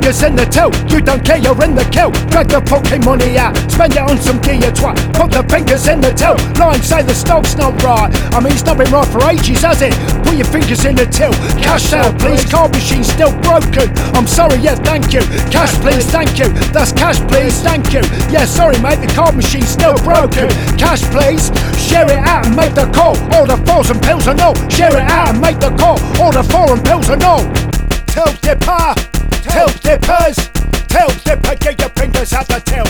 fingers in the till, you don't care, you're in the kill. Drag the fucking money out, spend it on some gear, you twat. Put the fingers in the till, lie and say the stock's not right. I mean, it's not been right for ages, has it? Put your fingers in the till. Cash out, please, card machine's still broken. I'm sorry, yeah, thank you. Cash, please, thank you. That's cash, please, thank you. Yeah, sorry, mate, the card machine's still broken. Cash, please, share it out and make the call. Order 4s and pills and all. Share it out and make the call. Order 4 and pills and all. Till dipper, till dippers, till dipper, get your fingers out the till.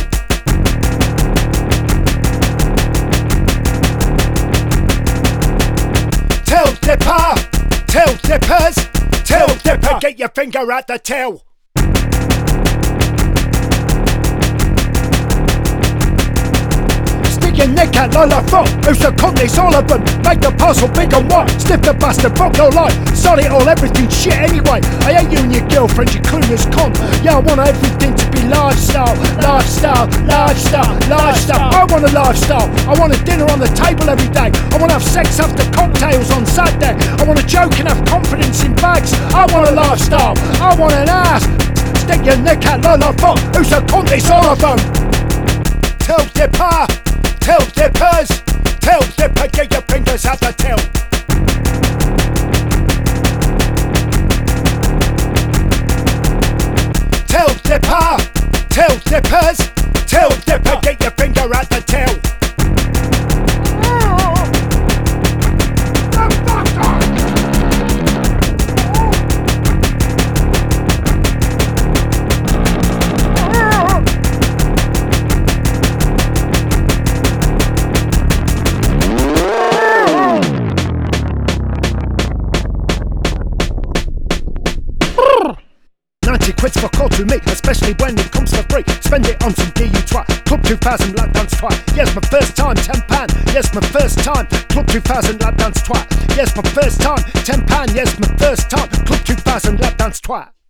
Till dipper, till dippers, till dipper, get your finger at the till. Stick your neck out like a frog. Who's the cunt? It's all of them. Make the parcel big and white. Sniff the bastard, fuck your life. Sod it all, everything shit anyway. I hate you and your girlfriend, you clueless cunt. Yeah, I want everything to be lifestyle, lifestyle, lifestyle, lifestyle. I want a lifestyle. I want a dinner on the table every day. I want to have sex after cocktails on Saturday. I want to joke and have confidence in bags. I want a lifestyle. I want an ass. Stick your neck out like a frog. Who's the cunt? It's all of them. Till dipper, till dippers, till dipper, get your fingers out the till. Till dipper, till dippers, till dipper, get your finger at the till. Quits for call to me, especially when it comes for free. Spend it on some gear, you twat. Club 2000 lap dance twat. Yes, my first time, £10. Yes, my first time. Club 2000 lap dance twat. Yes, my first time, £10. Yes, my first time. Club 2000 lap dance twat.